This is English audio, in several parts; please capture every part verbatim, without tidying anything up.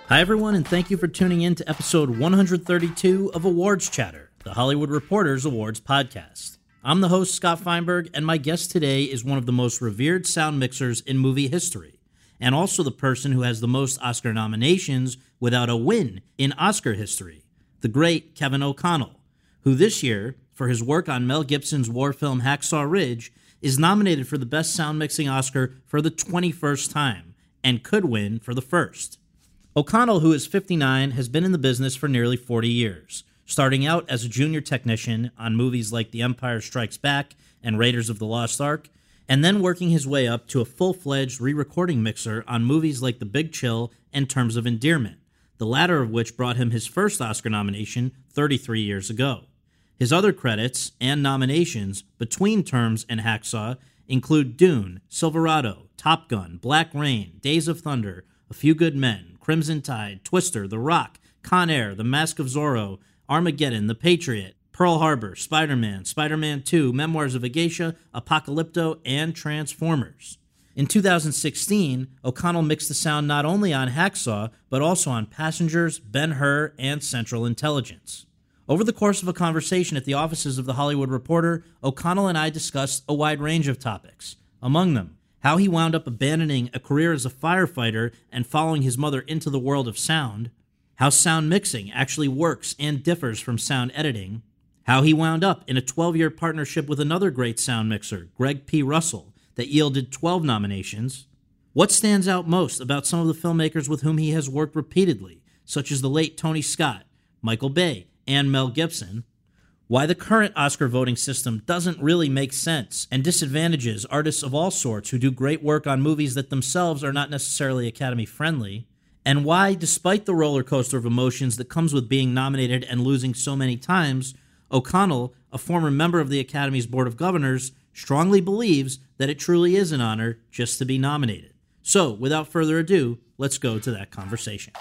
Hi, everyone, and thank you for tuning in to episode one hundred thirty-two of Awards Chatter, the Hollywood Reporter's awards podcast. I'm the host, Scott Feinberg, and my guest today is one of the most revered sound mixers in movie history, and also the person who has the most Oscar nominations without a win in Oscar history, the great Kevin O'Connell, who this year, for his work on Mel Gibson's war film Hacksaw Ridge, is nominated for the Best Sound Mixing Oscar for the twenty-first time, and could win for the first. O'Connell, who is fifty-nine, has been in the business for nearly forty years, starting out as a junior technician on movies like The Empire Strikes Back and Raiders of the Lost Ark, and then working his way up to a full-fledged re-recording mixer on movies like The Big Chill and Terms of Endearment, the latter of which brought him his first Oscar nomination thirty-three years ago. His other credits and nominations between Terms and Hacksaw include Dune, Silverado, Top Gun, Black Rain, Days of Thunder, A Few Good Men, Crimson Tide, Twister, The Rock, Con Air, The Mask of Zorro, Armageddon, The Patriot, Pearl Harbor, Spider-Man, Spider-Man two, Memoirs of a Geisha, Apocalypto, and Transformers. In two thousand sixteen, O'Connell mixed the sound not only on Hacksaw, but also on Passengers, Ben-Hur, and Central Intelligence. Over the course of a conversation at the offices of The Hollywood Reporter, O'Connell and I discussed a wide range of topics. Among them, how he wound up abandoning a career as a firefighter and following his mother into the world of sound, how sound mixing actually works and differs from sound editing, how he wound up in a twelve-year partnership with another great sound mixer, Greg P. Russell, that yielded twelve nominations, what stands out most about some of the filmmakers with whom he has worked repeatedly, such as the late Tony Scott, Michael Bay, and Mel Gibson, why the current Oscar voting system doesn't really make sense and disadvantages artists of all sorts who do great work on movies that themselves are not necessarily Academy-friendly, and why, despite the roller coaster of emotions that comes with being nominated and losing so many times, O'Connell, a former member of the Academy's Board of Governors, strongly believes that it truly is an honor just to be nominated. So, without further ado, let's go to that conversation.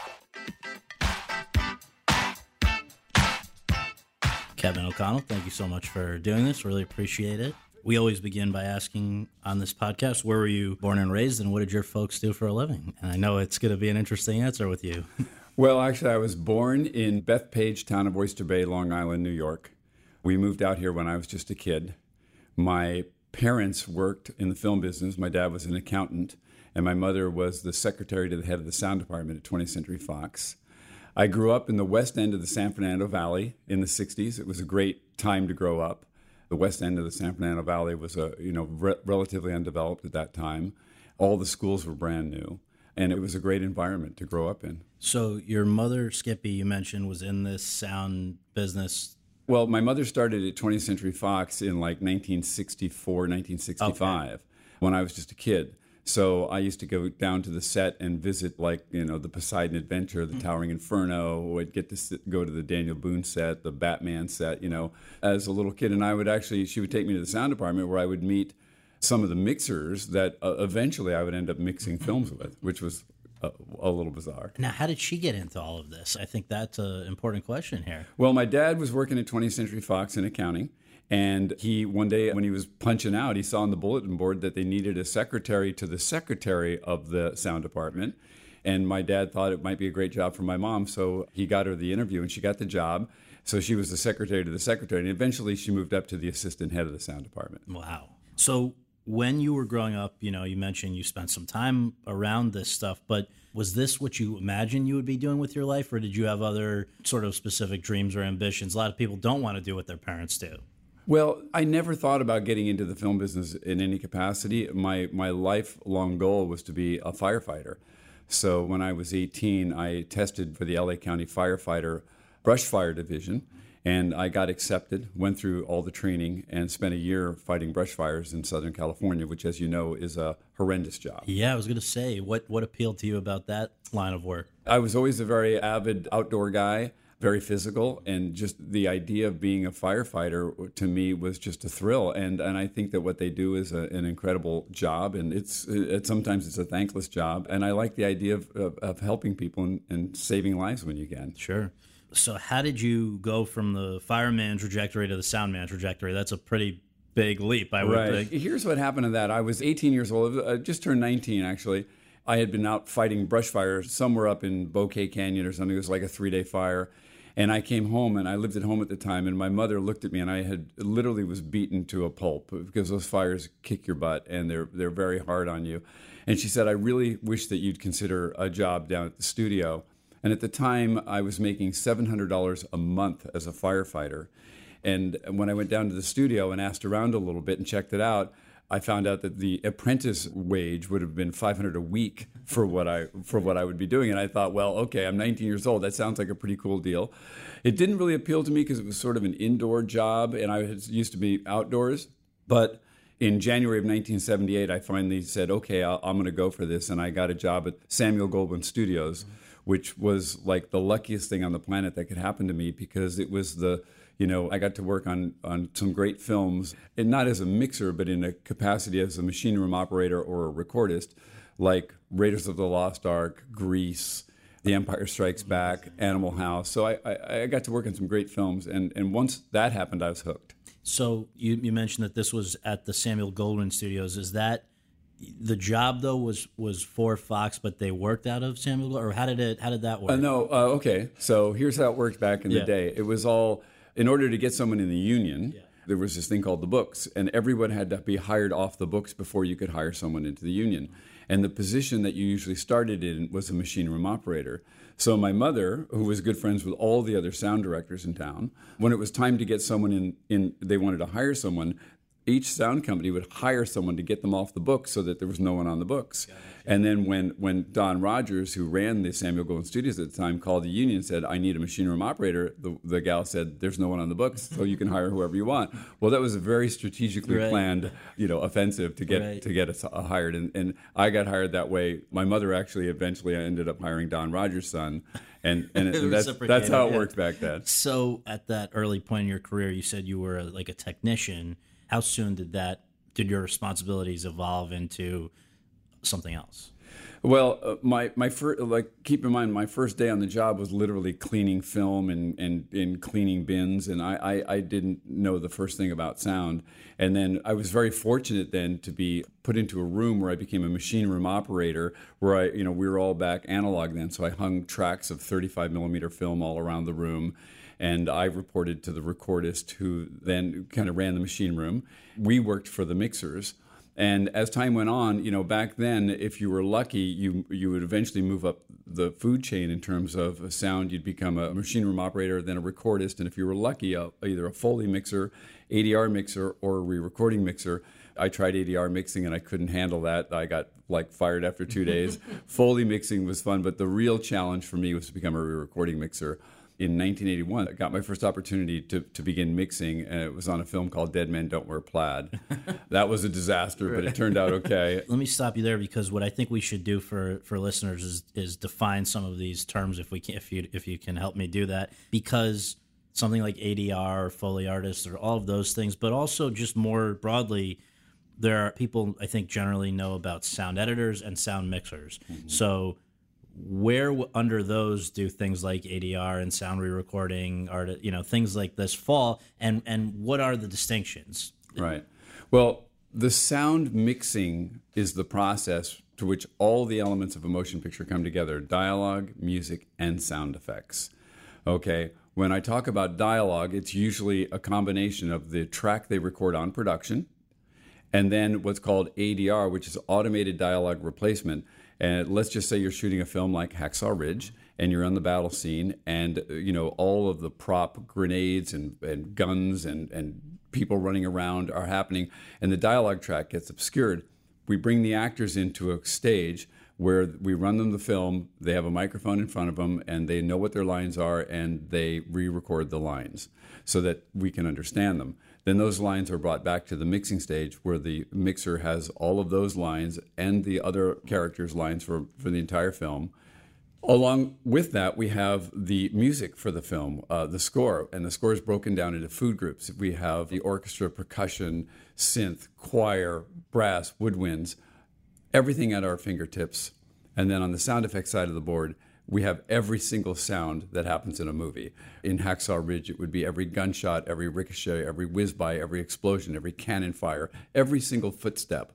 Kevin O'Connell, thank you so much for doing this. Really appreciate it. We always begin by asking on this podcast, where were you born and raised, and what did your folks do for a living? And I know it's going to be an interesting answer with you. Well, actually, I was born in Bethpage, town of Oyster Bay, Long Island, New York. We moved out here when I was just a kid. My parents worked in the film business. My dad was an accountant, and my mother was the secretary to the head of the sound department at twentieth Century Fox. I grew up in the west end of the San Fernando Valley in the sixties. It was a great time to grow up. The west end of the San Fernando Valley was a, you know, re- relatively undeveloped at that time. All the schools were brand new, and it was a great environment to grow up in. So your mother, Skippy, you mentioned, was in this sound business. Well, my mother started at twentieth Century Fox in like nineteen sixty-four, nineteen sixty-five, okay, when I was just a kid. So I used to go down to the set and visit, like, you know, the Poseidon Adventure, the Towering Inferno. I'd get to sit, go to the Daniel Boone set, the Batman set, you know, as a little kid. And I would actually, she would take me to the sound department where I would meet some of the mixers that uh, eventually I would end up mixing films with, which was a, a little bizarre. Now, how did she get into all of this? I think that's an important question here. Well, my dad was working at twentieth Century Fox in accounting. And he, one day when he was punching out, he saw on the bulletin board that they needed a secretary to the secretary of the sound department. And my dad thought it might be a great job for my mom, so he got her the interview, and she got the job. So she was the secretary to the secretary, and eventually she moved up to the assistant head of the sound department. Wow. So when you were growing up, you know, you mentioned you spent some time around this stuff, but was this what you imagined you would be doing with your life, or did you have other sort of specific dreams or ambitions? A lot of people don't want to do what their parents do. Well, I never thought about getting into the film business in any capacity. My my lifelong goal was to be a firefighter. So when I was eighteen, I tested for the L A County Firefighter Brush Fire Division, and I got accepted, went through all the training, and spent a year fighting brush fires in Southern California, which, as you know, is a horrendous job. Yeah, I was going to say, what, what appealed to you about that line of work? I was always a very avid outdoor guy. Very physical, and just the idea of being a firefighter to me was just a thrill. And and I think that what they do is a, an incredible job, and it's it, sometimes it's a thankless job. And I like the idea of, of, of helping people and, and saving lives when you can. Sure. So how did you go from the fireman trajectory to the soundman trajectory? That's a pretty big leap, I would right. think. Here's what happened to that. I was eighteen years old, I just turned nineteen actually. I had been out fighting brush fires somewhere up in Bouquet Canyon or something. It was like a three-day fire. And I came home, and I lived at home at the time, and my mother looked at me, and I had literally was beaten to a pulp because those fires kick your butt, and they're they're very hard on you. And she said, I really wish that you'd consider a job down at the studio. And at the time, I was making seven hundred dollars a month as a firefighter. And when I went down to the studio and asked around a little bit and checked it out, I found out that the apprentice wage would have been five hundred dollars a week for what I for what I would be doing. And I thought, well, okay, I'm nineteen years old. That sounds like a pretty cool deal. It didn't really appeal to me because it was sort of an indoor job, and I was used to be outdoors. But in January of nineteen seventy-eight, I finally said, okay, I'll, I'm going to go for this. And I got a job at Samuel Goldwyn Studios, which was like the luckiest thing on the planet that could happen to me because it was the You know, I got to work on, on some great films, and not as a mixer, but in a capacity as a machine room operator or a recordist, like Raiders of the Lost Ark, Grease, The Empire Strikes Back, Animal House. So I, I, I got to work on some great films, and, and once that happened, I was hooked. So you, you mentioned that this was at the Samuel Goldwyn Studios. Is that the job though was, was for Fox, but they worked out of Samuel, or how did it how did that work? Uh, no, uh, okay. So here's how it worked back in Yeah. the day. It was all. In order to get someone in the union, yeah. there was this thing called the books, and everyone had to be hired off the books before you could hire someone into the union. And the position that you usually started in was a machine room operator. So my mother, who was good friends with all the other sound directors in town, when it was time to get someone in, in they wanted to hire someone, each sound company would hire someone to get them off the books so that there was no one on the books. And then when, when Don Rogers, who ran the Samuel Goldwyn Studios at the time, called the union and said, I need a machine room operator, the, the gal said, there's no one on the books, so you can hire whoever you want. Well, that was a very strategically right. planned, you know, offensive to get right. to get us uh, hired. And, and I got hired that way. My mother actually eventually ended up hiring Don Rogers' son. And, and it, that's, that's how it yeah. worked back then. So at that early point in your career, you said you were a, like a technician. How soon did that did your responsibilities evolve into something else? Well, uh, my my first, like, keep in mind, my first day on the job was literally cleaning film and and, and cleaning bins, and I, I, I didn't know the first thing about sound. And then I was very fortunate then to be put into a room where I became a machine room operator, where I, you know, we were all back analog then, so I hung tracks of thirty-five millimeter film all around the room. And I reported to the recordist, who then kind of ran the machine room. We worked for the mixers. And as time went on, you know, back then, if you were lucky, you you would eventually move up the food chain in terms of sound. You'd become a machine room operator, then a recordist. And if you were lucky, a, either a Foley mixer, A D R mixer, or a re-recording mixer. I tried A D R mixing and I couldn't handle that. I got like fired after two days. Foley mixing was fun, but the real challenge for me was to become a re-recording mixer. In nineteen eighty-one, I got my first opportunity to, to begin mixing, and it was on a film called Dead Men Don't Wear Plaid. That was a disaster, but it turned out okay. Let me stop you there, because what I think we should do for, for listeners is is define some of these terms, if we can, if you if you can help me do that, because something like A D R or Foley artists or all of those things, but also just more broadly, there are people I think generally know about sound editors and sound mixers. Mm-hmm. So where under those do things like A D R and sound re-recording, art, you know, things like this fall, and and what are the distinctions? Right. Well, the sound mixing is the process to which all the elements of a motion picture come together: dialogue, music, and sound effects. Okay. When I talk about dialogue, it's usually a combination of the track they record on production, and then what's called A D R, which is automated dialogue replacement. And let's just say you're shooting a film like Hacksaw Ridge, and you're on the battle scene, and you know all of the prop grenades and, and guns and, and people running around are happening, and the dialogue track gets obscured. We bring the actors into a stage where we run them the film. They have a microphone in front of them, and they know what their lines are, and they re-record the lines so that we can understand them. Then those lines are brought back to the mixing stage, where the mixer has all of those lines and the other characters' lines for, for the entire film. Along with that, we have the music for the film, uh, the score, and the score is broken down into food groups. We have the orchestra, percussion, synth, choir, brass, woodwinds, everything at our fingertips. And then on the sound effects side of the board, we have every single sound that happens in a movie. In Hacksaw Ridge, it would be every gunshot, every ricochet, every whiz-by, every explosion, every cannon fire, every single footstep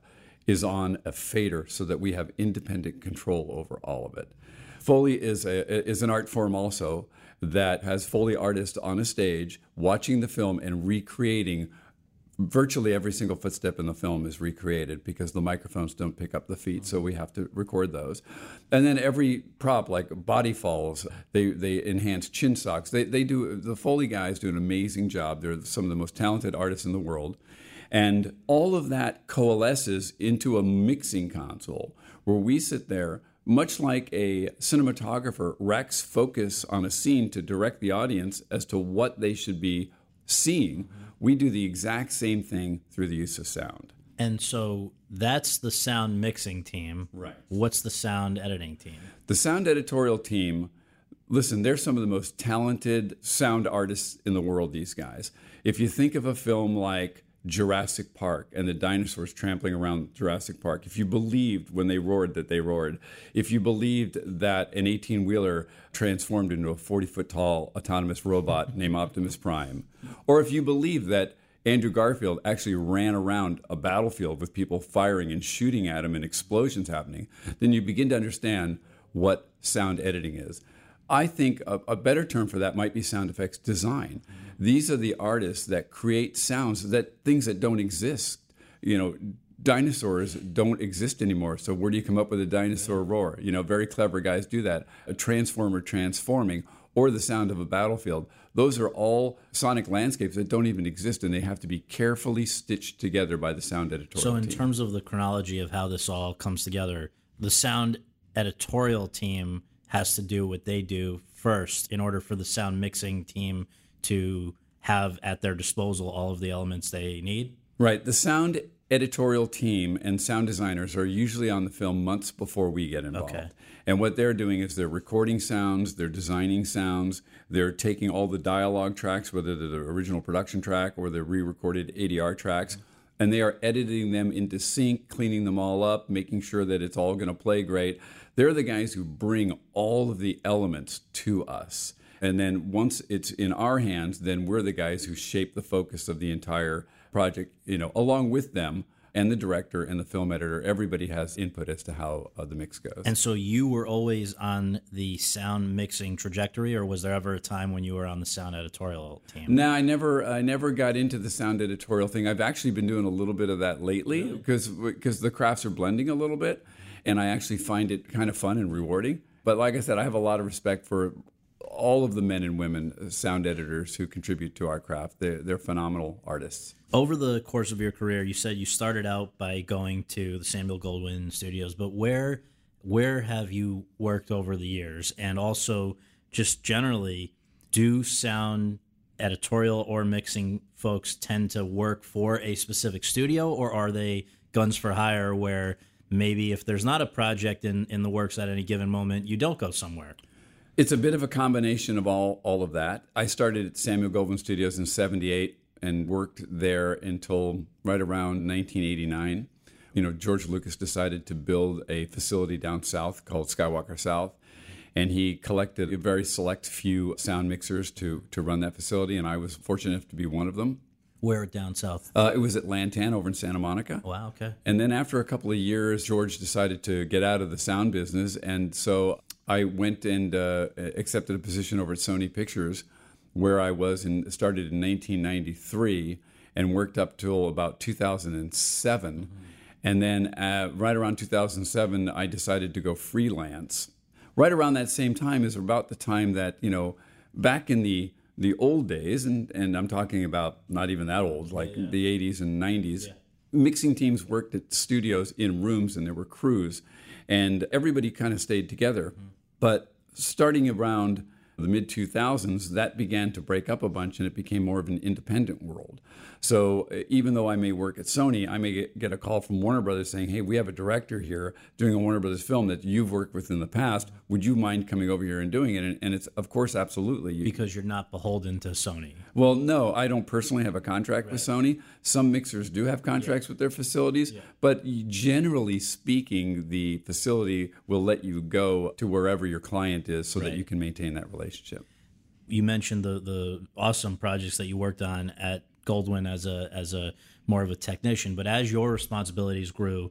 is on a fader so that we have independent control over all of it. Foley is a is an art form also that has Foley artists on a stage watching the film and recreating. Virtually every single footstep in the film is recreated because the microphones don't pick up the feet, so we have to record those. And then every prop, like body falls, they they enhance chin socks. They they do the Foley guys do an amazing job. They're some of the most talented artists in the world, and all of that coalesces into a mixing console where we sit there. Much like a cinematographer racks focus on a scene to direct the audience as to what they should be seeing, we do the exact same thing through the use of sound. And so that's the sound mixing team. Right. What's the sound editing team? The sound editorial team, listen, they're some of the most talented sound artists in the world, these guys. If you think of a film like Jurassic Park and the dinosaurs trampling around Jurassic Park, if you believed when they roared that they roared, if you believed that an eighteen-wheeler transformed into a forty-foot-tall autonomous robot named Optimus Prime, or if you believed that Andrew Garfield actually ran around a battlefield with people firing and shooting at him and explosions happening, then you begin to understand what sound editing is. I think a, a better term for that might be sound effects design. These are the artists that create sounds, that things that don't exist. You know, dinosaurs don't exist anymore. So where do you come up with a dinosaur roar? You know, very clever guys do that. A transformer transforming, or the sound of a battlefield. Those are all sonic landscapes that don't even exist, and they have to be carefully stitched together by the sound editorial So in team. terms of the chronology of how this all comes together, the sound editorial team has to do what they do first in order for the sound mixing team to have at their disposal all of the elements they need? Right. The sound editorial team and sound designers are usually on the film months before we get involved. Okay. And what they're doing is they're recording sounds, they're designing sounds, they're taking all the dialogue tracks, whether they're the original production track or the re-recorded A D R tracks, and they are editing them into sync, cleaning them all up, making sure that it's all going to play great. They're the guys who bring all of the elements to us. And then once it's in our hands, then we're the guys who shape the focus of the entire project, you know, along with them and the director and the film editor. Everybody has input as to how uh, the mix goes. And so you were always on the sound mixing trajectory, or was there ever a time when you were on the sound editorial team? No, I never, I never got into the sound editorial thing. I've actually been doing a little bit of that lately because because the crafts are blending a little bit, and I actually find it kind of fun and rewarding. But like I said, I have a lot of respect for all of the men and women sound editors who contribute to our craft. They're, they're phenomenal artists. Over the course of your career, you said you started out by going to the Samuel Goldwyn Studios, but where where have you worked over the years? And also, just generally, do sound editorial or mixing folks tend to work for a specific studio, or are they guns for hire where maybe if there's not a project in, in the works at any given moment, you don't go somewhere? It's a bit of a combination of all, all of that. I started at Samuel Goldwyn Studios in seventy-eight and worked there until right around nineteen eighty-nine. You know, George Lucas decided to build a facility down south called Skywalker South, and he collected a very select few sound mixers to, to run that facility, and I was fortunate enough to be one of them. Where down south? Uh, it was at Lantan over in Santa Monica. Wow, okay. And then after a couple of years, George decided to get out of the sound business, and so I went and uh, accepted a position over at Sony Pictures, where I was and started in nineteen ninety-three and worked up till about two thousand seven. Mm-hmm. And then uh, right around two thousand seven, I decided to go freelance. Right around that same time is about the time that, you know, back in the the old days, and, and I'm talking about not even that old, like yeah, yeah. the eighties and nineties, yeah. mixing teams worked at studios in rooms, and there were crews, and everybody kind of stayed together. Mm-hmm. But starting around the mid two thousands, that began to break up a bunch, and it became more of an independent world. So even though I may work at Sony, I may get a call from Warner Brothers saying, hey, we have a director here doing a Warner Brothers film that you've worked with in the past. Would you mind coming over here and doing it? And, and it's, of course, absolutely. Because you're not beholden to Sony. Well, no, I don't personally have a contract right. with Sony. Some mixers do have contracts yeah. with their facilities. Yeah. But generally speaking, the facility will let you go to wherever your client is so right. that you can maintain that relationship. You mentioned the the awesome projects that you worked on at Goldwyn as a as a more of a technician, but as your responsibilities grew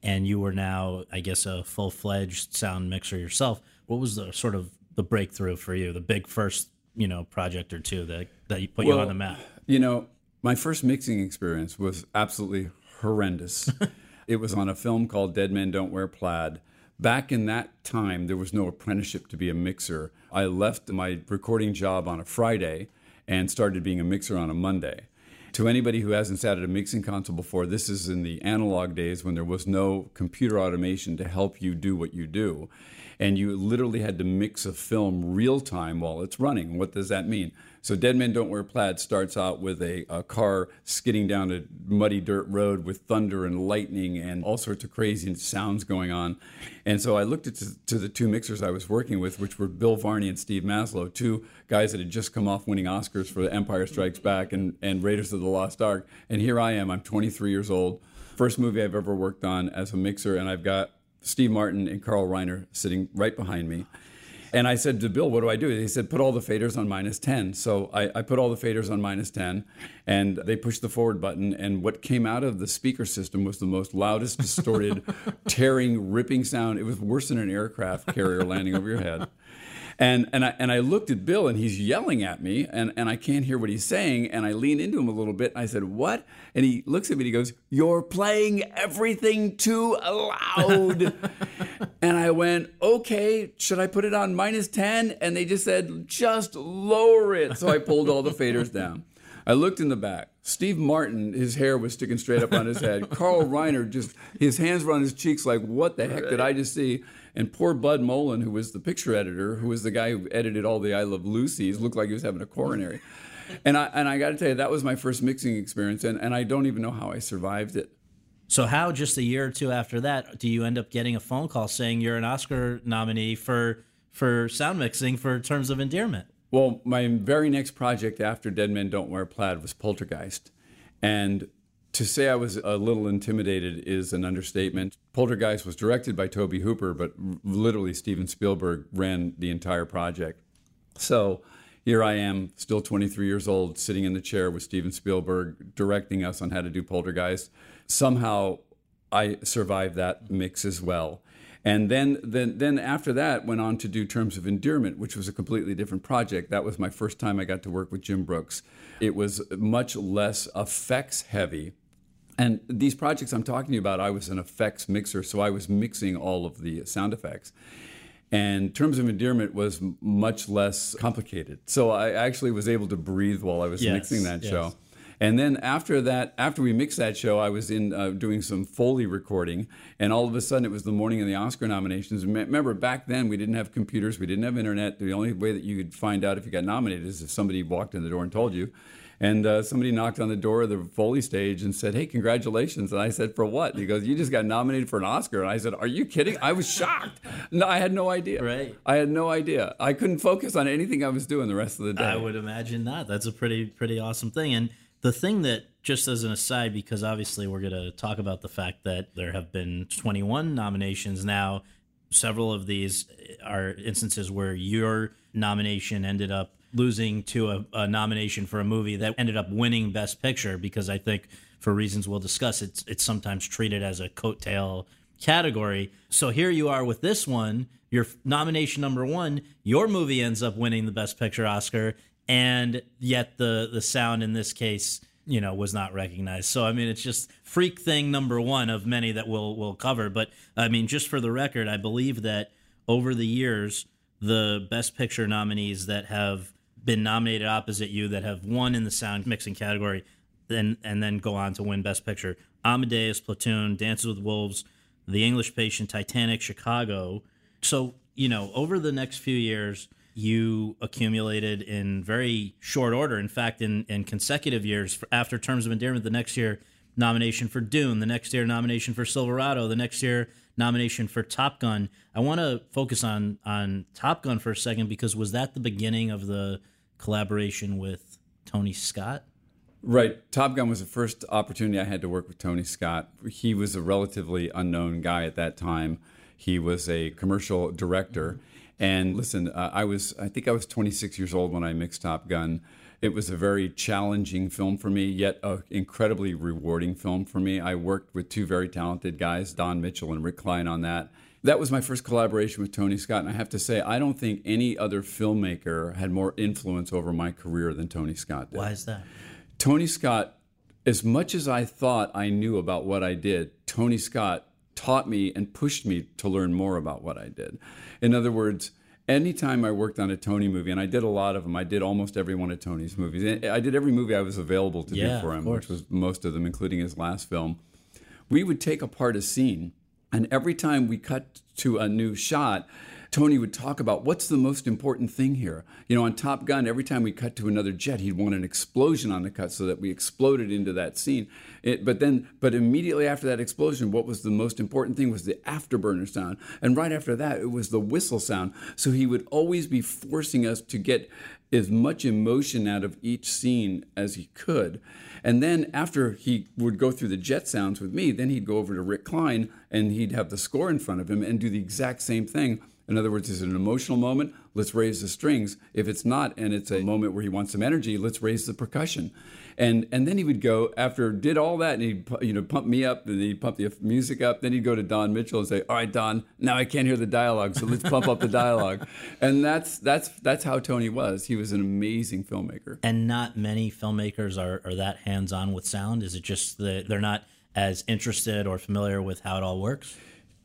and you were now, I guess, a full-fledged sound mixer yourself. What was the sort of the breakthrough for you, the big first, you know, project or two that, that you put well, you on the map? You know, my first mixing experience was absolutely horrendous. It was on a film called Dead Men Don't Wear Plaid. Back in that time, there was no apprenticeship to be a mixer. I left my recording job on a Friday and started being a mixer on a Monday. To anybody who hasn't sat at a mixing console before, this is in the analog days when there was no computer automation to help you do what you do. And you literally had to mix a film real time while it's running. What does that mean? So Dead Men Don't Wear Plaid starts out with a, a car skidding down a muddy dirt road with thunder and lightning and all sorts of crazy sounds going on. And so I looked at to, to the two mixers I was working with, which were Bill Varney and Steve Maslow, two guys that had just come off winning Oscars for Empire Strikes Back and, and Raiders of the Lost Ark. And here I am, I'm twenty-three years old, first movie I've ever worked on as a mixer, and I've got Steve Martin and Carl Reiner sitting right behind me. And I said to Bill, what do I do? He said, put all the faders on minus ten. So I, I put all the faders on minus ten, and they pushed the forward button. And what came out of the speaker system was the most loudest, distorted, tearing, ripping sound. It was worse than an aircraft carrier landing over your head. And and I and I looked at Bill, and he's yelling at me, and, and I can't hear what he's saying. And I lean into him a little bit, and I said, what? And he looks at me, and he goes, you're playing everything too loud. And I went, okay, should I put it on minus ten? And they just said, just lower it. So I pulled all the faders down. I looked in the back. Steve Martin, his hair was sticking straight up on his head. Carl Reiner, just his hands were on his cheeks like, what the heck right. did I just see? And poor Bud Mullen, who was the picture editor, who was the guy who edited all the I Love Lucy's, looked like he was having a coronary. And I and I got to tell you, that was my first mixing experience, and, and I don't even know how I survived it. So how, just a year or two after that, do you end up getting a phone call saying you're an Oscar nominee for for sound mixing for Terms of Endearment? Well, my very next project after Dead Men Don't Wear Plaid was Poltergeist. And to say I was a little intimidated is an understatement. Poltergeist was directed by Tobe Hooper, but literally Steven Spielberg ran the entire project. So here I am, still twenty-three years old, sitting in the chair with Steven Spielberg, directing us on how to do Poltergeist. Somehow I survived that mix as well. And then, then, then after that, went on to do Terms of Endearment, which was a completely different project. That was my first time I got to work with Jim Brooks. It was much less effects heavy. And these projects I'm talking to you about, I was an effects mixer, so I was mixing all of the sound effects. And Terms of Endearment was much less complicated. So I actually was able to breathe while I was yes, mixing that yes. show. And then after that, after we mixed that show, I was in uh, doing some Foley recording, and all of a sudden it was the morning of the Oscar nominations. Remember, back then we didn't have computers, we didn't have internet. The only way that you could find out if you got nominated is if somebody walked in the door and told you. And uh, somebody knocked on the door of the Foley stage and said, hey, congratulations. And I said, for what? And he goes, you just got nominated for an Oscar. And I said, are you kidding? I was shocked. No, I had no idea. Right. I had no idea. I couldn't focus on anything I was doing the rest of the day. I would imagine not. That's a pretty, pretty awesome thing. And the thing that, just as an aside, because obviously we're going to talk about the fact that there have been twenty-one nominations now, several of these are instances where your nomination ended up losing to a, a nomination for a movie that ended up winning Best Picture, because I think, for reasons we'll discuss, it's it's sometimes treated as a coattail category. So here you are with this one, your nomination number one, your movie ends up winning the Best Picture Oscar, and yet the the sound in this case, you know, was not recognized. So, I mean, it's just freak thing number one of many that we'll, we'll cover. But, I mean, just for the record, I believe that over the years, the Best Picture nominees that have been nominated opposite you, that have won in the sound mixing category, then and then go on to win Best Picture: Amadeus, Platoon, Dances with Wolves, The English Patient, Titanic, Chicago. So, you know, over the next few years, you accumulated in very short order. In fact, in, in consecutive years, after Terms of Endearment, the next year, nomination for Dune, the next year, nomination for Silverado, the next year, nomination for Top Gun. I want to focus on, on Top Gun for a second, because was that the beginning of the collaboration with Tony Scott? Right. Top Gun was the first opportunity I had to work with Tony Scott. He was a relatively unknown guy at that time. He was a commercial director. And listen, uh, I was, I think I was twenty-six years old when I mixed Top Gun. It was a very challenging film for me, yet an incredibly rewarding film for me. I worked with two very talented guys, Don Mitchell and Rick Klein, on that. That was my first collaboration with Tony Scott, and I have to say, I don't think any other filmmaker had more influence over my career than Tony Scott did. Why is that? Tony Scott, as much as I thought I knew about what I did, Tony Scott taught me and pushed me to learn more about what I did. In other words, anytime I worked on a Tony movie, and I did a lot of them, I did almost every one of Tony's movies. I did every movie I was available to yeah, do for him, which was most of them, including his last film. We would take apart a scene, and every time we cut to a new shot, Tony would talk about what's the most important thing here. You know, on Top Gun, every time we cut to another jet, he'd want an explosion on the cut so that we exploded into that scene. It, but then, but immediately after that explosion, what was the most important thing was the afterburner sound. And right after that, it was the whistle sound. So he would always be forcing us to get as much emotion out of each scene as he could. And then after he would go through the jet sounds with me, then he'd go over to Rick Klein and he'd have the score in front of him and do the exact same thing. In other words, is it an emotional moment? Let's raise the strings. If it's not, and it's a moment where he wants some energy, let's raise the percussion. And and then he would go, after did all that, and he'd you know pump me up, and he'd pump the music up. Then he'd go to Don Mitchell and say, "All right, Don, now I can't hear the dialogue, so let's pump up the dialogue." And that's that's that's how Tony was. He was an amazing filmmaker. And not many filmmakers are, are that hands-on with sound. Is it just that they're not as interested or familiar with how it all works?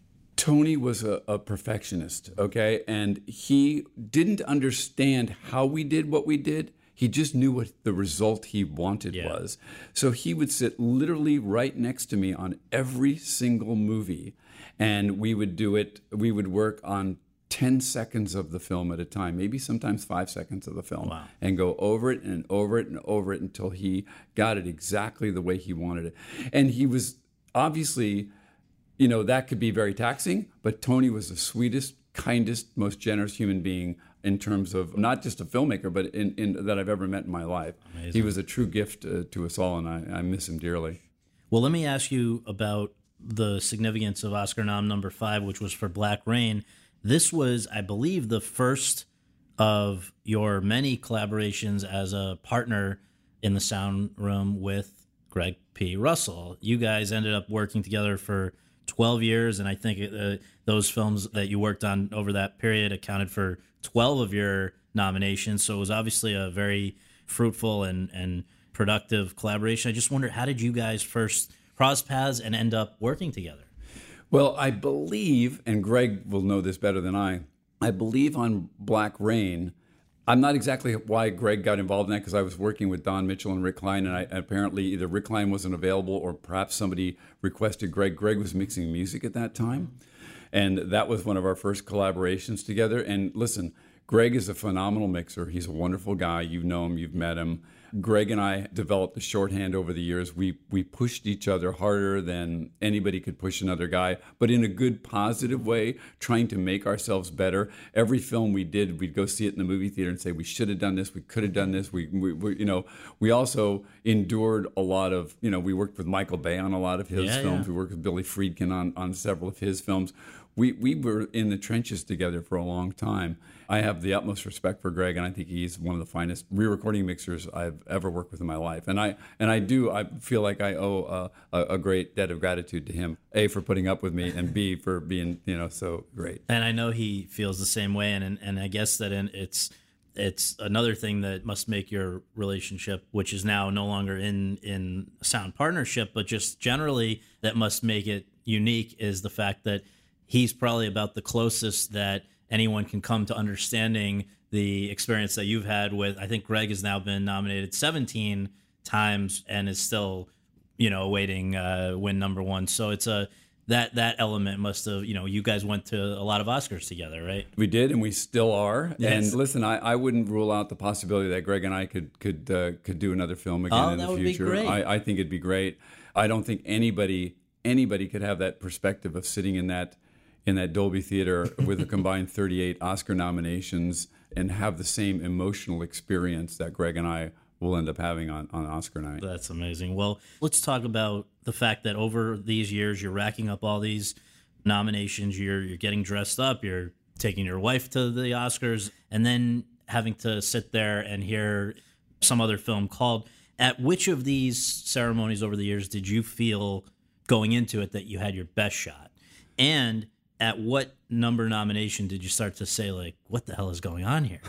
Tony was a, a perfectionist, okay? And he didn't understand how we did what we did. He just knew what the result he wanted yeah. was. So he would sit literally right next to me on every single movie. And we would do it, we would work on ten seconds of the film at a time, maybe sometimes five seconds of the film, wow. and go over it and over it and over it until he got it exactly the way he wanted it. And he was obviously, you know, that could be very taxing, but Tony was the sweetest, kindest, most generous human being in terms of not just a filmmaker, but in, in that I've ever met in my life. Amazing. He was a true gift uh, to us all, and I, I miss him dearly. Well, let me ask you about the significance of Oscar nom number five, which was for Black Rain. This was, I believe, the first of your many collaborations as a partner in the sound room with Greg P. Russell. You guys ended up working together for twelve years, and I think uh, those films that you worked on over that period accounted for twelve of your nominations. So it was obviously a very fruitful and, and productive collaboration. I just wonder, how did you guys first cross paths and end up working together? Well, I believe, and Greg will know this better than I, I believe on Black Rain, I'm not exactly why Greg got involved in that, because I was working with Don Mitchell and Rick Klein, and I, apparently either Rick Klein wasn't available or perhaps somebody requested Greg. Greg was mixing music at that time, and that was one of our first collaborations together. And listen, Greg is a phenomenal mixer. He's a wonderful guy. You know him. You've met him. Greg and I developed a shorthand over the years. We we pushed each other harder than anybody could push another guy, but in a good, positive way, trying to make ourselves better. Every film we did, we'd go see it in the movie theater and say, we should have done this, we could have done this. We, we, we you know, we also endured a lot of, you know, we worked with Michael Bay on a lot of his yeah, films. Yeah. We worked with Billy Friedkin on, on several of his films. We we were in the trenches together for a long time. I have the utmost respect for Greg, and I think he's one of the finest re-recording mixers I've ever worked with in my life. And I and I do I feel like I owe a, a, a great debt of gratitude to him. A, for putting up with me, and B, for being you know so great. And I know he feels the same way. And and, and I guess that in, it's it's another thing that must make your relationship, which is now no longer in in sound partnership, but just generally that must make it unique, is the fact that he's probably about the closest that anyone can come to understanding the experience that you've had with, I think Greg has now been nominated seventeen times and is still, you know, awaiting uh, win number one. So it's a, that, that element must have, you know, you guys went to a lot of Oscars together, right? We did, and we still are. Yes. And listen, I, I wouldn't rule out the possibility that Greg and I could could uh, could do another film again oh, in that the would future. Be great. I, I think it'd be great. I don't think anybody anybody could have that perspective of sitting in that in that Dolby Theater with a combined thirty-eight Oscar nominations and have the same emotional experience that Greg and I will end up having on, on Oscar night. That's amazing. Well, let's talk about the fact that over these years, you're racking up all these nominations, you're you're getting dressed up, you're taking your wife to the Oscars, and then having to sit there and hear some other film called. At which of these ceremonies over the years did you feel going into it that you had your best shot? And at what number nomination did you start to say, like, what the hell is going on here?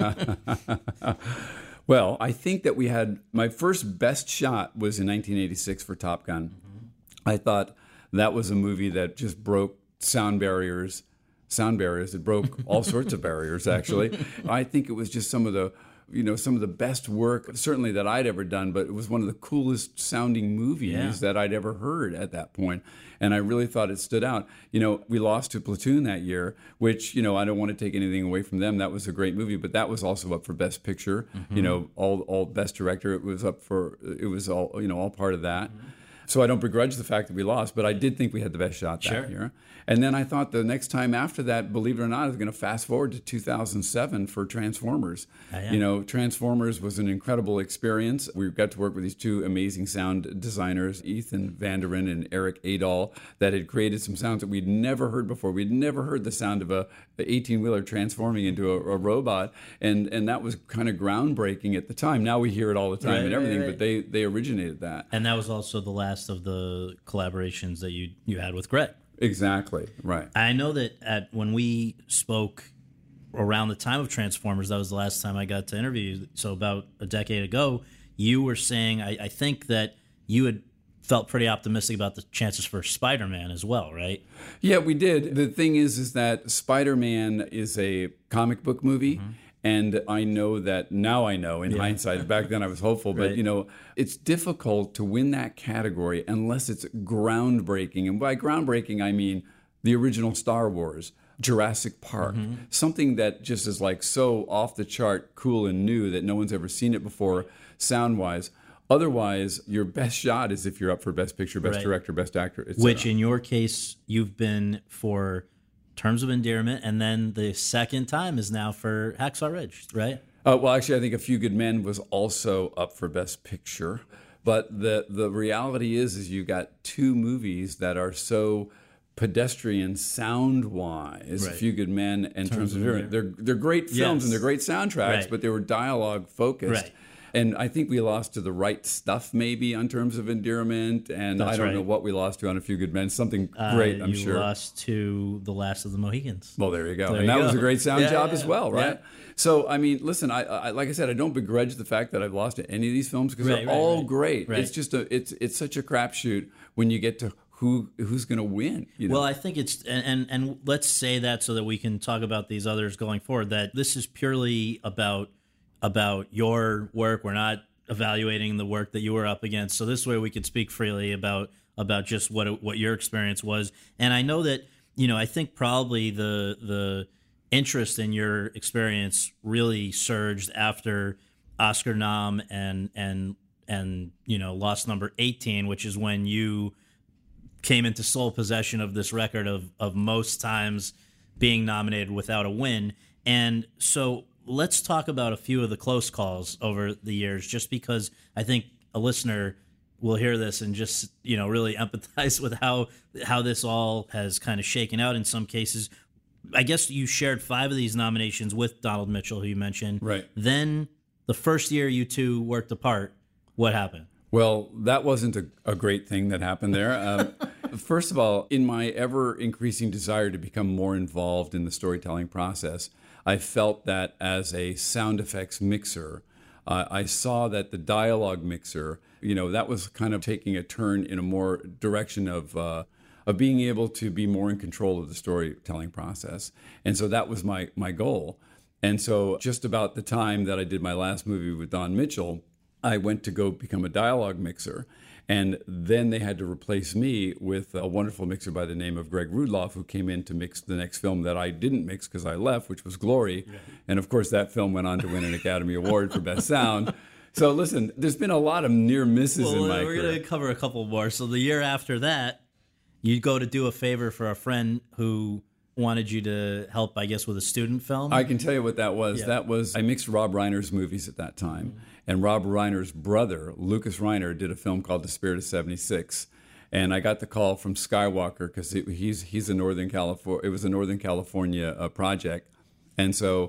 Well, I think that we had, my first best shot was in nineteen eighty-six for Top Gun. Mm-hmm. I thought that was a movie that just broke sound barriers, sound barriers. It broke all sorts of barriers, actually. I think it was just some of the, you know, some of the best work, certainly that I'd ever done, but it was one of the coolest sounding movies yeah. that I'd ever heard at that point. And I really thought it stood out. You know, we lost to Platoon that year, which, you know, I don't want to take anything away from them. That was a great movie, but that was also up for Best Picture, mm-hmm. you know, all all Best Director. It was up for, it was all, you know, all part of that. Mm-hmm. So I don't begrudge the fact that we lost, but I did think we had the best shot that sure. year. And then I thought the next time after that, believe it or not, I was going to fast forward to two thousand seven for Transformers. Oh, yeah. You know, Transformers was an incredible experience. We got to work with these two amazing sound designers, Ethan Van der Ven and Eric Adol, that had created some sounds that we'd never heard before. We'd never heard the sound of a eighteen-wheeler transforming into a, a robot, and and that was kind of groundbreaking at the time. Now we hear it all the time right, and everything, right, right. but they, they originated that. And that was also the last of the collaborations that you you had with Greg. Exactly, right. I know that at when we spoke around the time of Transformers, that was the last time I got to interview you. So about a decade ago, you were saying, I, I think that you had felt pretty optimistic about the chances for Spider-Man as well, right? Yeah, we did. The thing is, is that Spider-Man is a comic book movie. Mm-hmm. And I know that now I know in yeah. hindsight, back then I was hopeful, but right. you know, it's difficult to win that category unless it's groundbreaking. And by groundbreaking, I mean the original Star Wars, Jurassic Park, mm-hmm. something that just is like so off the chart, cool and new that no one's ever seen it before, sound wise. Otherwise, your best shot is if you're up for Best Picture, Best right. Director, Best Actor, et cetera. Which in your case, you've been for Terms of Endearment, and then the second time is now for Hacksaw Ridge, right? Uh, well, actually, I think A Few Good Men was also up for Best Picture. But the the reality is, is you got two movies that are so pedestrian sound-wise, right. A Few Good Men and Terms, Terms of Endearment. They're, they're great films yes. and they're great soundtracks, right. but they were dialogue-focused. Right. And I think we lost to The Right Stuff, maybe, on Terms of Endearment. And That's I don't right. know what we lost to on A Few Good Men. Something great, uh, I'm you sure. You lost to The Last of the Mohicans. Well, there you go. There and you that go. was a great sound yeah, job yeah, as well, right? Yeah. So, I mean, listen, I, I like I said, I don't begrudge the fact that I've lost to any of these films because right, they're right, all right. great. Right. It's just a, it's it's such a crapshoot when you get to who who's going to win. You know? Well, I think it's, and, and and let's say that so that we can talk about these others going forward, that this is purely about about your work. We're not evaluating the work that you were up against. So this way we could speak freely about about just what what your experience was. And I know that, you know, I think probably the the interest in your experience really surged after Oscar nom and and and you know, Lost Number eighteen, which is when you came into sole possession of this record of of most times being nominated without a win. And so let's talk about a few of the close calls over the years, just because I think a listener will hear this and just, you know, really empathize with how how this all has kind of shaken out in some cases. I guess you shared five of these nominations with Donald Mitchell, who you mentioned. Right. Then the first year you two worked apart, what happened? Well, that wasn't a, a great thing that happened there. Um, first of all, in my ever-increasing desire to become more involved in the storytelling process, I felt that as a sound effects mixer, uh, I saw that the dialogue mixer, you know, that was kind of taking a turn in a more direction of uh, of being able to be more in control of the storytelling process. And so that was my my goal. And so just about the time that I did my last movie with Don Mitchell, I went to go become a dialogue mixer. And then they had to replace me with a wonderful mixer by the name of Greg Rudloff, who came in to mix the next film that I didn't mix because I left, which was Glory. Yeah. And of course, that film went on to win an Academy Award for Best Sound. So listen, there's been a lot of near misses well, in my we're career. We're going to cover a couple more. So the year after that, you go to do a favor for a friend who wanted you to help, I guess, with a student film. I can tell you what that was. Yeah. That was, I mixed Rob Reiner's movies at that time. Mm-hmm. And Rob Reiner's brother, Lucas Reiner, did a film called The Spirit of seventy-six. And I got the call from Skywalker because he's he's a Northern California. It was a Northern California uh, project, and so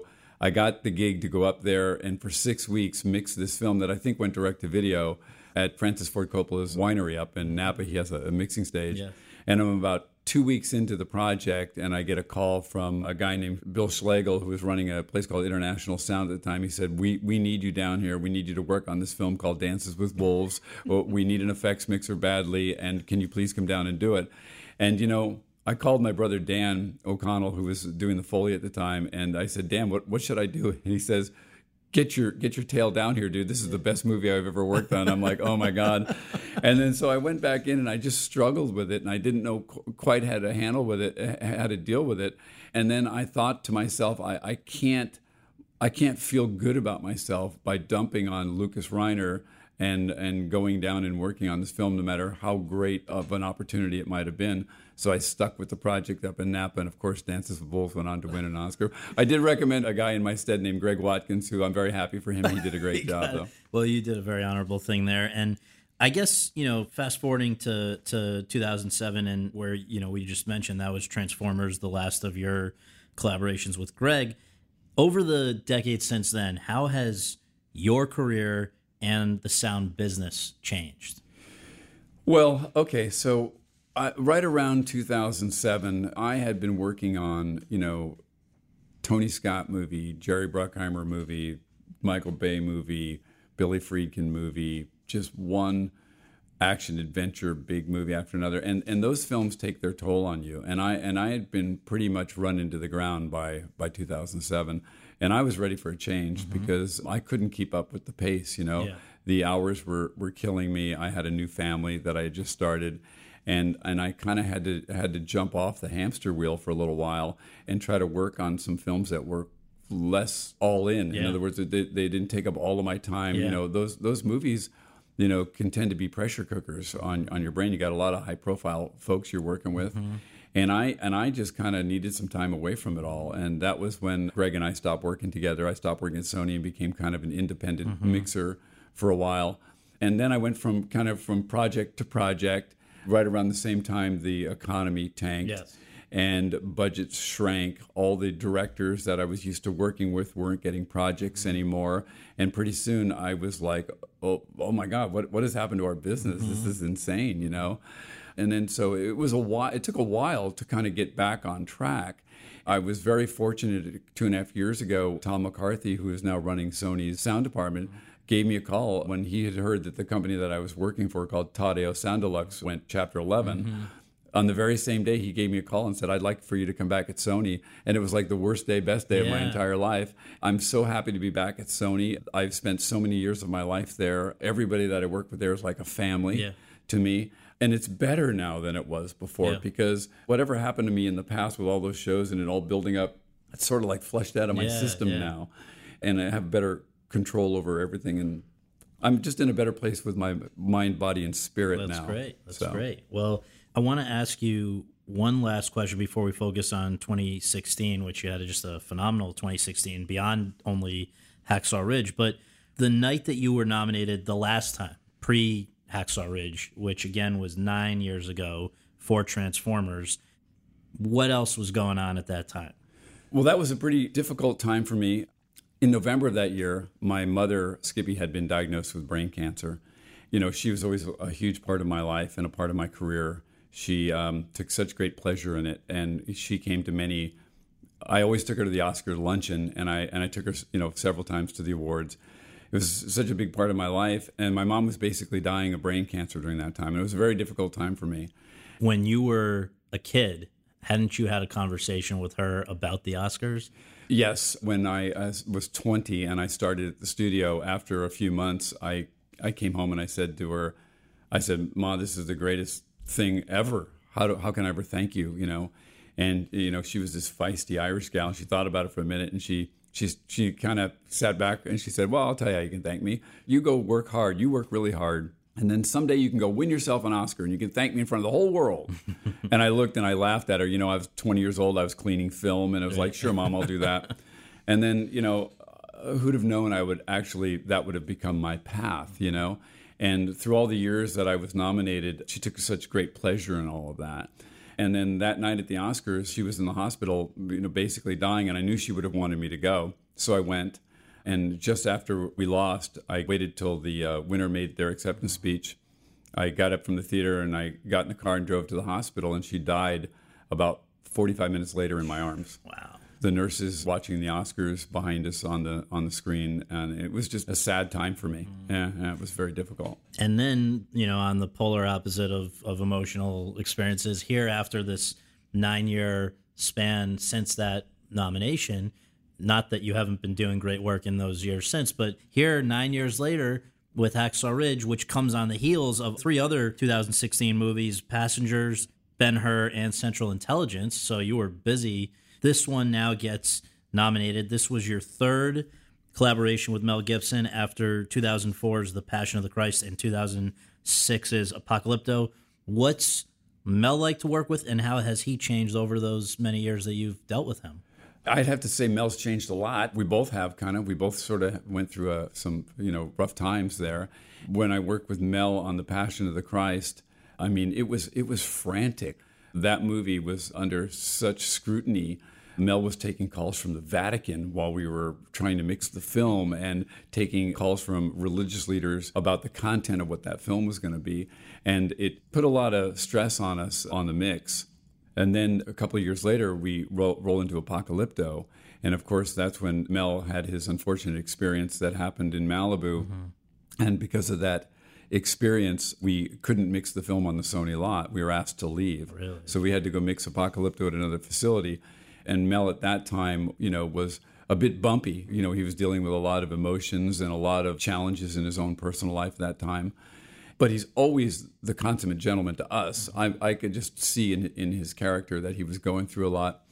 I got the gig to go up there and for six weeks mix this film that I think went direct to video at Francis Ford Coppola's winery up in Napa. He has a, a mixing stage. Yeah. And I'm about two weeks into the project, and I get a call from a guy named Bill Schlegel, who was running a place called International Sound at the time. He said, we we need you down here. We need you to work on this film called Dances with Wolves. Well, we need an effects mixer badly, and can you please come down and do it? And, you know, I called my brother Dan O'Connell, who was doing the Foley at the time, and I said, Dan, what, what should I do? And he says, Get your get your tail down here, dude. This is the best movie I've ever worked on. I'm like, oh, my God. And then so I went back in and I just struggled with it. And I didn't know qu- quite how to handle with it, how to deal with it. And then I thought to myself, I, I can't I can't feel good about myself by dumping on Lucas Reiner and, and going down and working on this film, no matter how great of an opportunity it might have been. So I stuck with the project up in Napa, and of course, Dances with Wolves went on to win an Oscar. I did recommend a guy in my stead named Greg Watkins, who I'm very happy for him. He did a great job, though. Well, you did a very honorable thing there. And I guess, you know, fast forwarding to, to two thousand seven, and where, you know, we just mentioned that was Transformers, the last of your collaborations with Greg. Over the decades since then, how has your career and the sound business changed? Well, okay, so Uh, right around two thousand seven, I had been working on, you know, Tony Scott movie, Jerry Bruckheimer movie, Michael Bay movie, Billy Friedkin movie, just one action adventure big movie after another, and and those films take their toll on you. And I and I had been pretty much run into the ground by by two thousand seven, and I was ready for a change mm-hmm. because I couldn't keep up with the pace. You know, yeah. The hours were were killing me. I had a new family that I had just started. And and I kind of had to had to jump off the hamster wheel for a little while and try to work on some films that were less all in. Yeah. In other words, they, they didn't take up all of my time. Yeah. You know, those those movies, you know, can tend to be pressure cookers on, on your brain. You got a lot of high profile folks you're working with. Mm-hmm. And I and I just kind of needed some time away from it all. And that was when Greg and I stopped working together. I stopped working at Sony and became kind of an independent mm-hmm. mixer for a while. And then I went from kind of from project to project. Right around the same time, the economy tanked yes. and budgets shrank. All the directors that I was used to working with weren't getting projects mm-hmm. anymore. And pretty soon I was like, oh, oh my God, what, what has happened to our business? Mm-hmm. This is insane, you know? And then so it was a while, it took a while to kind of get back on track. I was very fortunate two and a half years ago, Tom McCarthy, who is now running Sony's sound department, mm-hmm. gave me a call when he had heard that the company that I was working for called Tadeo Sound Deluxe went Chapter eleven. Mm-hmm. On the very same day, he gave me a call and said, I'd like for you to come back at Sony. And it was like the worst day, best day yeah. of my entire life. I'm so happy to be back at Sony. I've spent so many years of my life there. Everybody that I work with there is like a family yeah. to me. And it's better now than it was before yeah. because whatever happened to me in the past with all those shows and it all building up, it's sort of like flushed out of my yeah, system yeah. now. And I have better control over everything, and I'm just in a better place with my mind, body, and spirit well, that's now. That's great. That's so. great. Well, I want to ask you one last question before we focus on twenty sixteen, which you had just a phenomenal twenty sixteen beyond only Hacksaw Ridge. But the night that you were nominated the last time, pre-Hacksaw Ridge, which again was nine years ago for Transformers, what else was going on at that time? Well, that was a pretty difficult time for me. In November of that year, my mother, Skippy, had been diagnosed with brain cancer. You know, she was always a huge part of my life and a part of my career. She um, took such great pleasure in it, and she came to many. I always took her to the Oscar luncheon, and I and I took her, you know, several times to the awards. It was such a big part of my life, and my mom was basically dying of brain cancer during that time. And it was a very difficult time for me. When you were a kid, hadn't you had a conversation with her about the Oscars? Yes, when I uh, was twenty and I started at the studio, after a few months, I, I came home and I said to her, I said, Ma, this is the greatest thing ever. How do, how can I ever thank you, you know? And, you know, she was this feisty Irish gal, and she thought about it for a minute, and she she, she kind of sat back and she said, well, I'll tell you how you can thank me. You go work hard. You work really hard. And then someday you can go win yourself an Oscar and you can thank me in front of the whole world. And I looked and I laughed at her. You know, I was twenty years old. I was cleaning film and I was like, sure, Mom, I'll do that. And then, you know, who'd have known I would actually, that would have become my path, you know? And through all the years that I was nominated, she took such great pleasure in all of that. And then that night at the Oscars, she was in the hospital, you know, basically dying. And I knew she would have wanted me to go. So I went, and just after we lost, I waited till the uh, winner made their acceptance speech. I got up from the theater, and I got in the car and drove to the hospital, and she died about forty-five minutes later in my arms. Wow. The nurses watching the Oscars behind us on the on the screen, and it was just a sad time for me. Mm. Yeah, yeah, it was very difficult. And then, you know, on the polar opposite of, of emotional experiences, here after this nine-year span since that nomination, not that you haven't been doing great work in those years since, but here nine years later with Hacksaw Ridge, which comes on the heels of three other two thousand sixteen movies, Passengers, Ben-Hur, and Central Intelligence, so you were busy. This one now gets nominated. This was your third collaboration with Mel Gibson after two thousand four's The Passion of the Christ and two thousand six's Apocalypto. What's Mel like to work with, and how has he changed over those many years that you've dealt with him? I'd have to say Mel's changed a lot. We both have kind of. We both sort of went through uh, some, you know, rough times there. When I worked with Mel on The Passion of the Christ, I mean, it was it was frantic. That movie was under such scrutiny. Mel was taking calls from the Vatican while we were trying to mix the film, and taking calls from religious leaders about the content of what that film was going to be. And it put a lot of stress on us on the mix. And then a couple of years later, we roll, roll into Apocalypto. And of course, that's when Mel had his unfortunate experience that happened in Malibu. Mm-hmm. And because of that experience, we couldn't mix the film on the Sony lot. We were asked to leave. Really? So we had to go mix Apocalypto at another facility. And Mel at that time, you know, was a bit bumpy. You know, he was dealing with a lot of emotions and a lot of challenges in his own personal life at that time. But he's always the consummate gentleman to us. I, I could just see in, in his character that he was going through a lot.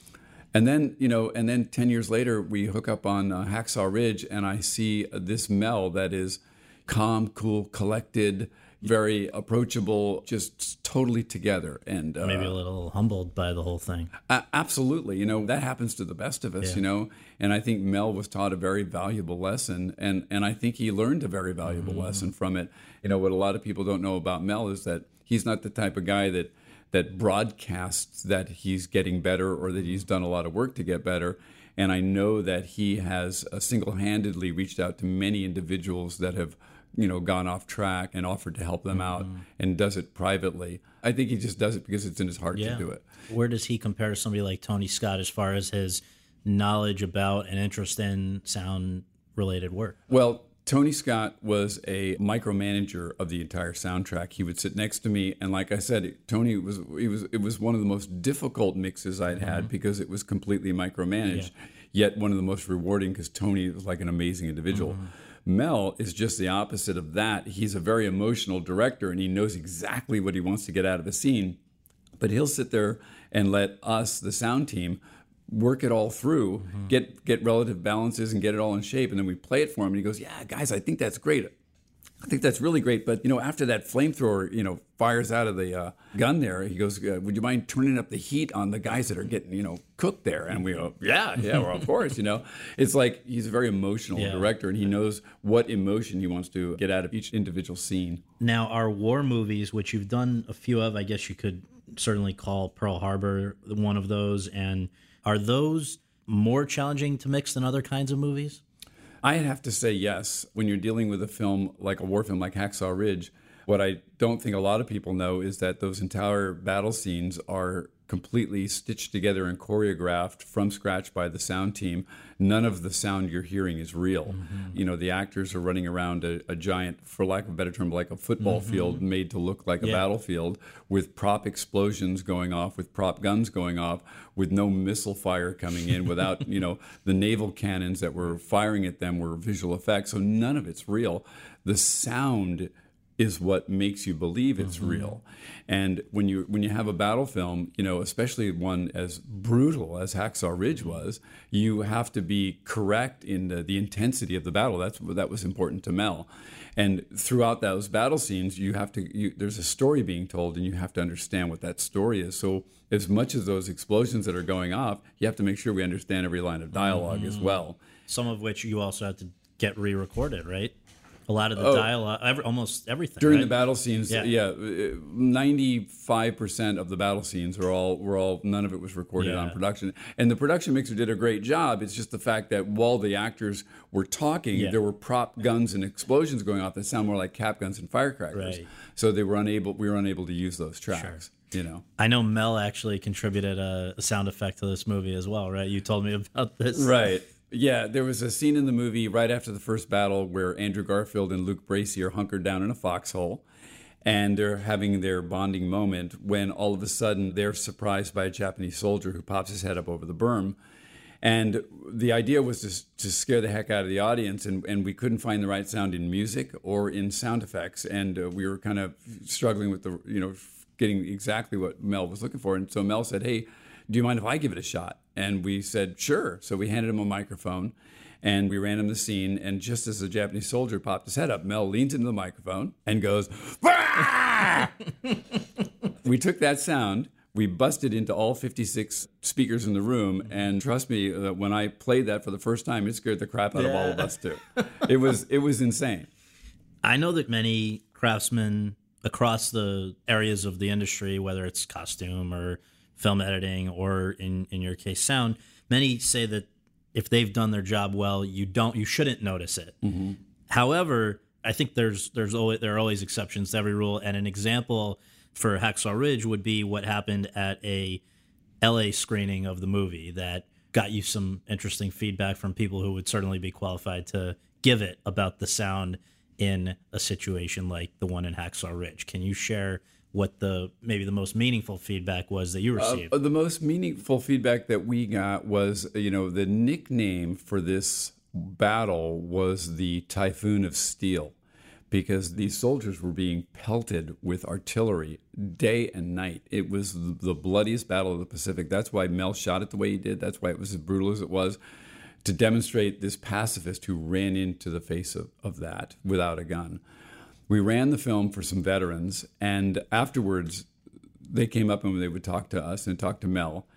And then, you know, and then ten years later, we hook up on uh, Hacksaw Ridge, and I see this Mel that is calm, cool, collected, very approachable, just totally together. And uh, maybe a little humbled by the whole thing. Uh, absolutely. You know, that happens to the best of us, yeah. you know. And I think Mel was taught a very valuable lesson. And, and I think he learned a very valuable mm-hmm. lesson from it. You know, what a lot of people don't know about Mel is that he's not the type of guy that, that broadcasts that he's getting better or that he's done a lot of work to get better. And I know that he has uh, single-handedly reached out to many individuals that have, you know, gone off track and offered to help them out, mm-hmm. and does it privately. I think he just does it because it's in his heart yeah. to do it. Where does he compare to somebody like Tony Scott as far as his knowledge about and interest in sound-related work? Well, Tony Scott was a micromanager of the entire soundtrack. He would sit next to me, and like I said, Tony was he was it was one of the most difficult mixes I'd mm-hmm. had because it was completely micromanaged, yeah. yet one of the most rewarding because Tony was like an amazing individual. Mm-hmm. Mel is just the opposite of that. He's a very emotional director, and he knows exactly what he wants to get out of a scene, but he'll sit there and let us, the sound team, work it all through, mm-hmm. get get relative balances and get it all in shape, and then we play it for him, and he goes, yeah, guys, I think that's great. I think that's really great, but, you know, after that flamethrower, you know, fires out of the uh, gun there, he goes, uh, would you mind turning up the heat on the guys that are getting, you know, cooked there? And we go, yeah, yeah, well, of course, you know. It's like he's a very emotional yeah. director, and he knows what emotion he wants to get out of each individual scene. Now, our war movies, which you've done a few of, I guess you could certainly call Pearl Harbor one of those, and are those more challenging to mix than other kinds of movies? I'd have to say yes. When you're dealing with a film like a war film like Hacksaw Ridge, what I don't think a lot of people know is that those entire battle scenes are completely stitched together and choreographed from scratch by the sound team. None of the sound you're hearing is real. Mm-hmm. You know, the actors are running around a, a giant, for lack of a better term, like a football mm-hmm. field made to look like a yeah. battlefield, with prop explosions going off, with prop guns going off, with no missile fire coming in, without, you know, the naval cannons that were firing at them were visual effects. So none of it's real. The sound is what makes you believe it's mm-hmm. real. And when you when you have a battle film, you know, especially one as brutal as Hacksaw Ridge was, you have to be correct in the, the intensity of the battle. That's that was important to Mel. And throughout those battle scenes, you have to you, there's a story being told, and you have to understand what that story is. So as much as those explosions that are going off, you have to make sure we understand every line of dialogue mm-hmm. as well. Some of which you also have to get re-recorded, right? A lot of the Oh. dialogue, every, almost everything. During right? the battle scenes, Yeah. yeah, ninety-five percent of the battle scenes were all were all none of it was recorded Yeah. on production, and the production mixer did a great job. It's just the fact that while the actors were talking, Yeah. there were prop guns and explosions going off that sound more like cap guns and firecrackers. Right. So they were unable. We were unable to use those tracks. You know. I know Mel actually contributed a, a sound effect to this movie as well, right? You told me about this. Right. Yeah, there was a scene in the movie right after the first battle where Andrew Garfield and Luke Bracey are hunkered down in a foxhole, and they're having their bonding moment when all of a sudden they're surprised by a Japanese soldier who pops his head up over the berm. And the idea was to, to scare the heck out of the audience, and, and we couldn't find the right sound in music or in sound effects, and uh, we were kind of struggling with the, you know, getting exactly what Mel was looking for. And so Mel said, "Hey, do you mind if I give it a shot?" And we said, "Sure." So we handed him a microphone and we ran him the scene. And just as the Japanese soldier popped his head up, Mel leans into the microphone and goes, "Ah!" We took that sound, we busted into all fifty-six speakers in the room. And trust me, uh, when I played that for the first time, it scared the crap out of all of us too. It was, it was insane. I know that many craftsmen across the areas of the industry, whether it's costume or film editing or in, in your case sound, many say that if they've done their job well, you don't you shouldn't notice it. Mm-hmm. However, I think there's there's always there are always exceptions to every rule, and an example for Hacksaw Ridge would be what happened at a L A screening of the movie that got you some interesting feedback from people who would certainly be qualified to give it about the sound in a situation like the one in Hacksaw Ridge. Can you share what the maybe the most meaningful feedback was that you received? Uh, the most meaningful feedback that we got was, you know, the nickname for this battle was the Typhoon of Steel, because these soldiers were being pelted with artillery day and night. It was the bloodiest battle of the Pacific. That's why Mel shot it the way he did. That's why it was as brutal as it was, to demonstrate this pacifist who ran into the face of, of that without a gun. We ran the film for some veterans, and afterwards they came up and they would talk to us and talk to Mel,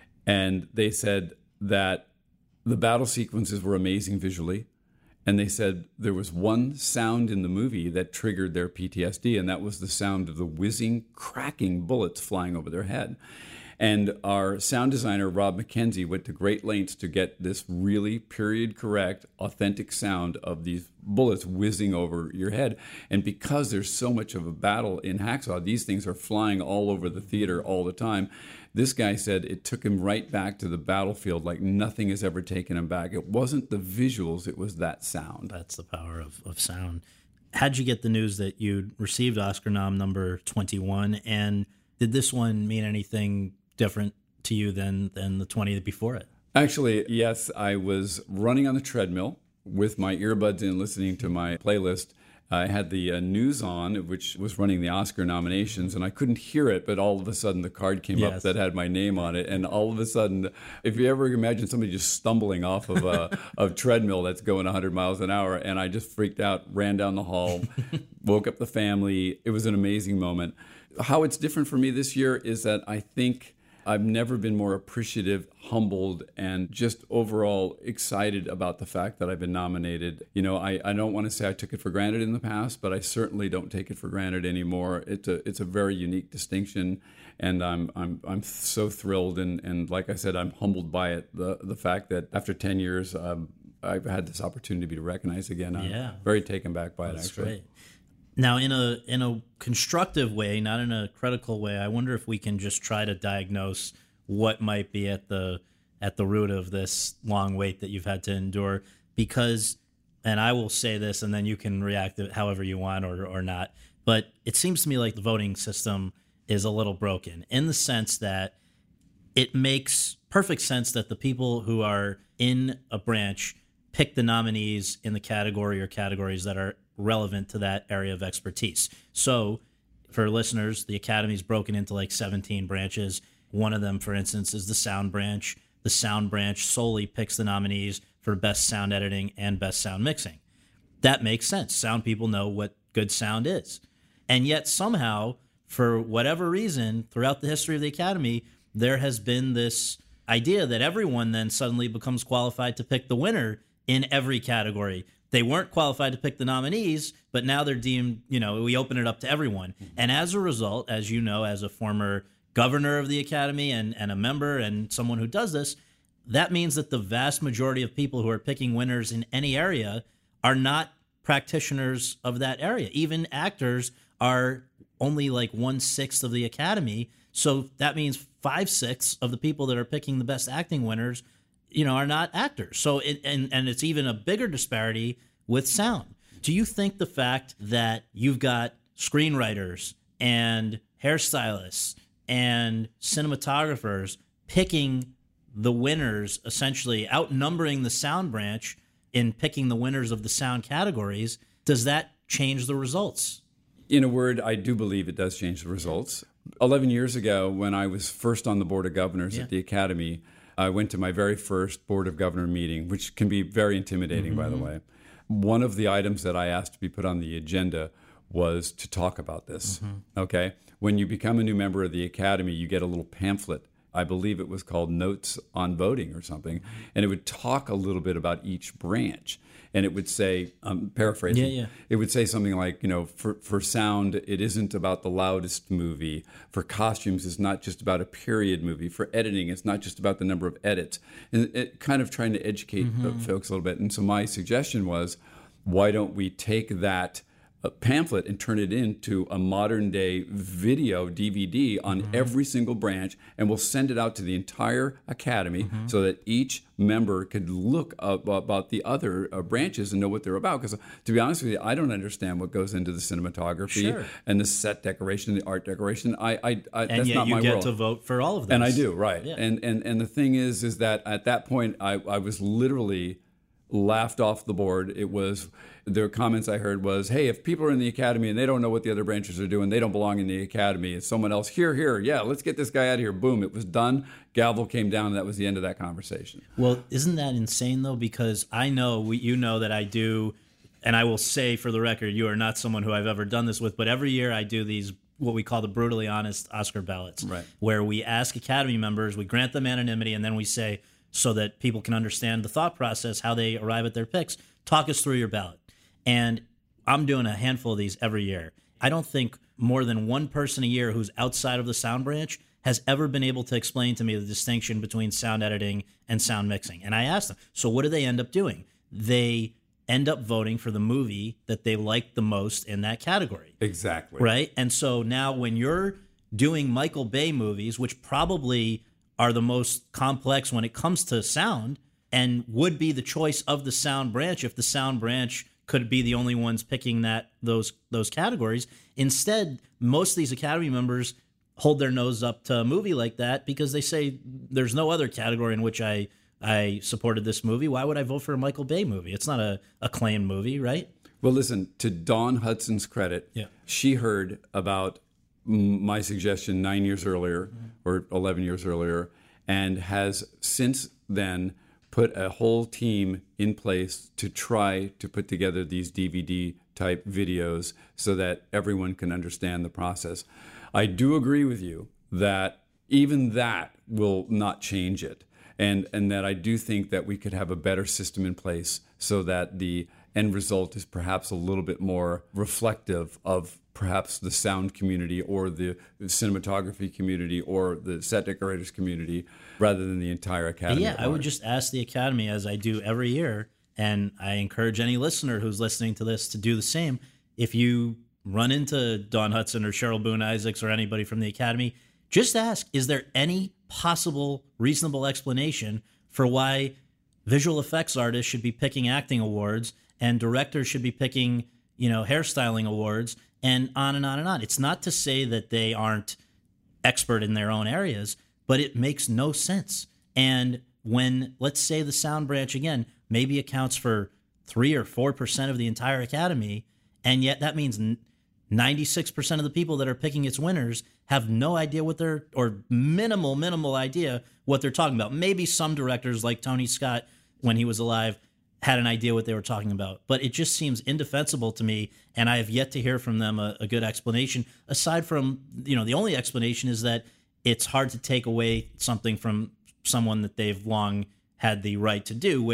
and they said that the battle sequences were amazing visually, and they said there was one sound in the movie that triggered their P T S D, and that was the sound of the whizzing, cracking bullets flying over their head. And our sound designer, Rob McKenzie, went to great lengths to get this really period-correct, authentic sound of these bullets whizzing over your head. And because there's so much of a battle in Hacksaw, these things are flying all over the theater all the time. This guy said it took him right back to the battlefield like nothing has ever taken him back. It wasn't the visuals, it was that sound. That's the power of, of sound. How'd you get the news that you'd received Oscar nom number twenty-one? And did this one mean anything different to you than than the twenty before it? Actually, yes, I was running on the treadmill with my earbuds in, listening to my playlist. I had the uh, news on, which was running the Oscar nominations, and I couldn't hear it, but all of a sudden the card came Yes. up that had my name on it, and all of a sudden, if you ever imagine somebody just stumbling off of a, a treadmill that's going one hundred miles an hour, and I just freaked out, ran down the hall, woke up the family. It was an amazing moment. How it's different for me this year is that I think I've never been more appreciative, humbled, and just overall excited about the fact that I've been nominated. You know, I, I don't want to say I took it for granted in the past, but I certainly don't take it for granted anymore. It's a it's a very unique distinction, and I'm I'm I'm so thrilled, and, and like I said, I'm humbled by it. The the fact that after ten years, um, I've had this opportunity to be recognized again. I'm Yeah. very taken back by That's it, actually. great. Now, in a in a constructive way, not in a critical way, I wonder if we can just try to diagnose what might be at the at the root of this long wait that you've had to endure. Because, and I will say this, and then you can react to it however you want or or not. But it seems to me like the voting system is a little broken in the sense that it makes perfect sense that the people who are in a branch pick the nominees in the category or categories that are relevant to that area of expertise. So for listeners, the Academy is broken into like seventeen branches. One of them, for instance, is the sound branch. The sound branch solely picks the nominees for best sound editing and best sound mixing. That makes sense. Sound people know what good sound is. And yet somehow, for whatever reason, throughout the history of the Academy, there has been this idea that everyone then suddenly becomes qualified to pick the winner in every category. they weren't qualified to pick the nominees, but now they're deemed, you know, we open it up to everyone. Mm-hmm. And as a result, as you know, as a former governor of the Academy and, and a member and someone who does this, that means that the vast majority of people who are picking winners in any area are not practitioners of that area. Even actors are only like one-sixth of the Academy. So that means five-sixths of the people that are picking the best acting winners, you know, are not actors. So it, and, and it's even a bigger disparity with sound. Do you think the fact that you've got screenwriters and hairstylists and cinematographers picking the winners, essentially outnumbering the sound branch in picking the winners of the sound categories, does that change the results? In a word, I do believe it does change the results. eleven years ago, when I was first on the Board of Governors yeah. at the Academy, I went to my very first Board of Governor meeting, which can be very intimidating, mm-hmm. by the way. One of the items that I asked to be put on the agenda was to talk about this, mm-hmm. okay? When you become a new member of the Academy, you get a little pamphlet. I believe it was called Notes on Voting or something, and it would talk a little bit about each branch. And it would say, I'm paraphrasing, yeah, yeah. it would say something like, you know, for, for sound, it isn't about the loudest movie. For costumes, it's not just about a period movie. For editing, it's not just about the number of edits. And it kind of trying to educate mm-hmm. folks a little bit. And so my suggestion was, why don't we take that a pamphlet and turn it into a modern day video D V D on mm-hmm. every single branch, and we'll send it out to the entire Academy mm-hmm. so that each member could look up about the other uh, branches and know what they're about. Because to be honest with you, I don't understand what goes into the cinematography sure. and the set decoration, the art decoration. I, I, I and that's yet not you my get world. to vote for all of them. And I do, right? Yeah. And and and the thing is, is that at that point, I, I was literally laughed off the board. It was, their comments I heard was, hey, if people are in the Academy and they don't know what the other branches are doing, they don't belong in the Academy. It's someone else. Here, here, yeah, let's get this guy out of here. Boom, it was done. Gavel came down, and that was the end of that conversation. Well, isn't that insane, though? Because I know, we, you know that I do, and I will say for the record, you are not someone who I've ever done this with, but every year I do these, what we call the brutally honest Oscar ballots, right. where we ask Academy members, we grant them anonymity, and then we say, so that people can understand the thought process, how they arrive at their picks, talk us through your ballot. And I'm doing a handful of these every year. I don't think more than one person a year who's outside of the sound branch has ever been able to explain to me the distinction between sound editing and sound mixing. And I asked them, so what do they end up doing? They end up voting for the movie that they like the most in that category. Exactly. Right? And so now when you're doing Michael Bay movies, which probably are the most complex when it comes to sound and would be the choice of the sound branch if the sound branch could be the only ones picking that those those categories. Instead, most of these Academy members hold their nose up to a movie like that because they say there's no other category in which I I supported this movie. Why would I vote for a Michael Bay movie? It's not a acclaimed movie, right? Well, listen, to Dawn Hudson's credit, yeah. she heard about my suggestion nine years earlier mm-hmm. or eleven years earlier, and has since then put a whole team in place to try to put together these D V D type videos so that everyone can understand the process. I do agree with you that even that will not change it. And, and that I do think that we could have a better system in place so that the end result is perhaps a little bit more reflective of perhaps the sound community or the cinematography community or the set decorators community rather than the entire Academy. Yeah, I would just ask the Academy, as I do every year, and I encourage any listener who's listening to this to do the same. If you run into Dawn Hudson or Cheryl Boone Isaacs or anybody from the Academy, just ask, is there any possible reasonable explanation for why visual effects artists should be picking acting awards and directors should be picking, you know, hairstyling awards, and on and on and on. It's not to say that they aren't expert in their own areas, but it makes no sense. And when, let's say the sound branch, again, maybe accounts for three or four percent of the entire Academy, and yet that means ninety-six percent of the people that are picking its winners have no idea what they're, or minimal, minimal idea what they're talking about. Maybe some directors like Tony Scott, when he was alive, had an idea what they were talking about. But it just seems indefensible to me, and I have yet to hear from them a, a good explanation. Aside from, you know, the only explanation is that it's hard to take away something from someone that they've long had the right to do, which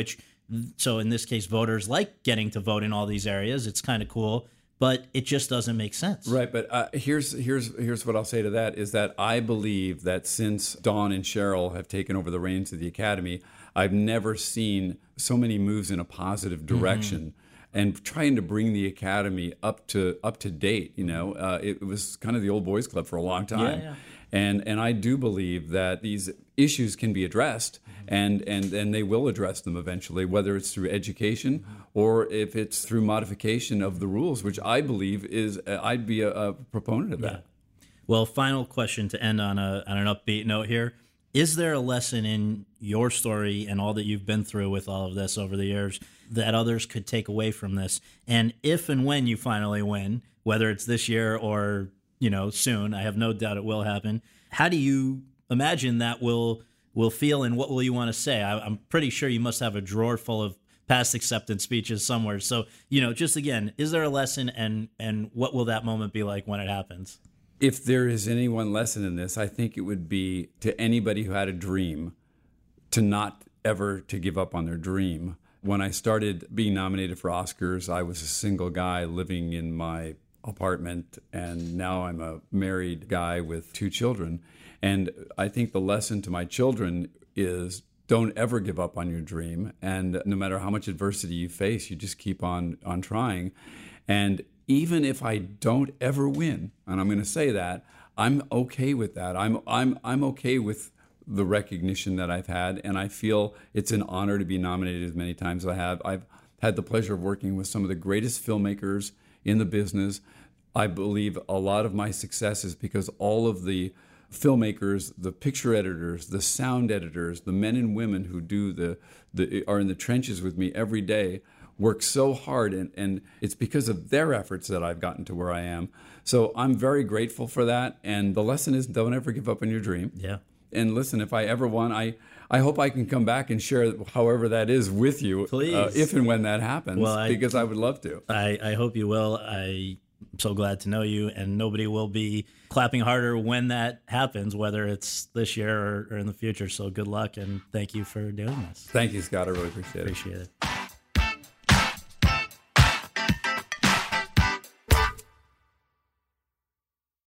So in this case, voters like getting to vote in all these areas. It's kind of cool, but it just doesn't make sense. Right, but uh, here's here's here's what I'll say to that is that I believe that since Dawn and Cheryl have taken over the reins of the Academy, I've never seen so many moves in a positive direction. Mm-hmm. And trying to bring the Academy up to up to date, you know, uh, it, it was kind of the old boys club for a long time, yeah, yeah. and and I do believe that these issues can be addressed, mm-hmm. and and and they will address them eventually, whether it's through education mm-hmm. or if it's through modification of the rules, which I believe is uh, I'd be a, a proponent of that. Yeah. Well, final question to end on a on an upbeat note here. Is there a lesson in your story and all that you've been through with all of this over the years that others could take away from this? And if and when you finally win, whether it's this year or, you know, soon, I have no doubt it will happen. How do you imagine that will will feel, and what will you want to say? I, I'm pretty sure you must have a drawer full of past acceptance speeches somewhere. So, you know, just again, is there a lesson, and and what will that moment be like when it happens? If there is any one lesson in this, I think it would be to anybody who had a dream to not ever to give up on their dream. When I started being nominated for Oscars, I was a single guy living in my apartment, and now I'm a married guy with two children. And I think the lesson to my children is don't ever give up on your dream. And no matter how much adversity you face, you just keep on, on trying. And even if I don't ever win, and I'm going to say that, I'm okay with that. I'm I'm I'm okay with the recognition that I've had, and I feel it's an honor to be nominated as many times as I have. I've had the pleasure of working with some of the greatest filmmakers in the business. I believe a lot of my success is because all of the filmmakers, the picture editors, the sound editors, the men and women who do the, the are in the trenches with me every day, work so hard, and, and it's because of their efforts that I've gotten to where I am. So I'm very grateful for that. And the lesson is don't ever give up on your dream. Yeah. And listen, if I ever won, I, I hope I can come back and share however that is with you. Please. Uh, if and when that happens, well, I, because I would love to. I, I hope you will. I'm so glad to know you, and nobody will be clapping harder when that happens, whether it's this year or, or in the future. So good luck, and thank you for doing this. Thank you, Scott. I really appreciate it. Appreciate it.